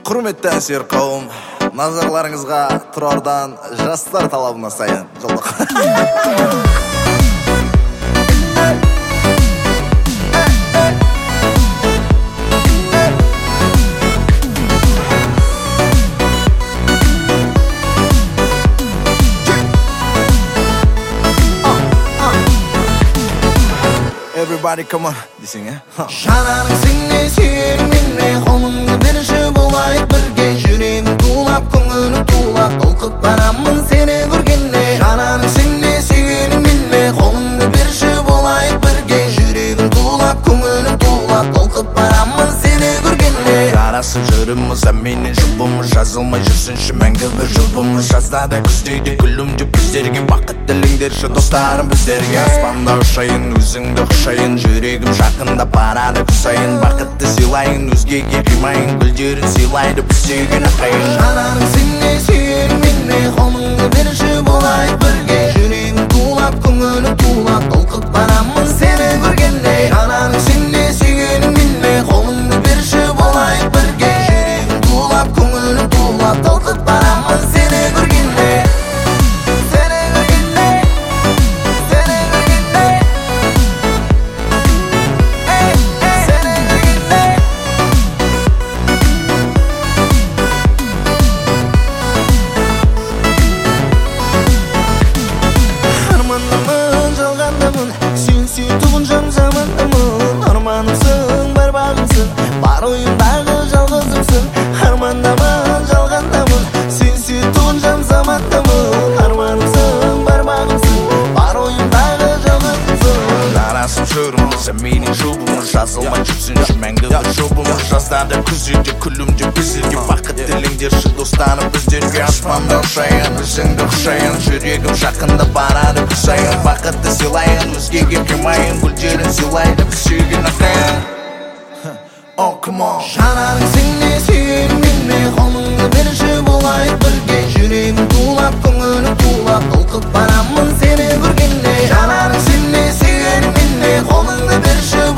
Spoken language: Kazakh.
Құрметті әсер қауым, назарларыңызға Тұрардан жастар талабына сайын жолдық. Everybody come on, dесең, Жанарың сіңе сүйерің менне, қолыңды берші болайық бірге. Жүрегім тулап, көңілім тулап, толқып барамын сені көргенде. Жанарың сіңе сүйерің менне, қолыңды берші болайық бірге. Жүрегім тулап, көңілім тулап, толқып барамын сені көргенде. Жарасып жүріміз, әменен жұбымыз, жазылмай жүрсінші мәңгі бір жұбымыз. Жазда да күздейді күлімді біздерге, бақыт тіліңдерші достарым біздерге. Аспанда ұшайын, өзіңді құшайын, жүрегім жақында барады күсайын. Бақытты сыйлайын, өзгеге қимайын, гүлдерін сыйлайды біз сүйген ақайын. Жанарың сіңе сүйерің менне, қолыңды берші болайық бірге. Жүрегім тулап, көңілім тулап, толқып барамын сені көргенде. Жанарың сіңе сүйерің менне, қолыңды берші болайық бірге. Жүрегім тулап, көңілім тулап, толқып барамын сені көргенде. Сені көргенде, сені көргенде, сені көргенде. Армандамын, жалғандамын, сен сүйтуғын жан замандамын. Арманымсың, бар бағымсың, бар ойымдағы жалғызымсың. Армандамын, жалғандамын, сен сүйтуғын жан замандамын. Арманымсың, бар бағымсың, бар ойымдағы жалғызымсың. Жарасып жүріміз, әменен жұбымыз, жазылмай жүрсінші мәңгі бір жұбымыз. Жазда да күзде күлімде біздерге, бақыт тіліңдерші достарым біздерге. Аспанда ұшайын, өзіңді құшайын, жүрегім жақында барады күсайын. Бақытты сыйлайын, өзгеге қимайын, гүлдерін сыйлайды біз сүйген ақайын. Oh, come on. Жанарың сіңе сүйерің менне, қолыңды берші болайық бірге. Жүрегім тулап, көңілім тулап, толқып барамын сені көргенде. Жанарың сіңе сүйерің менне, қолыңды берші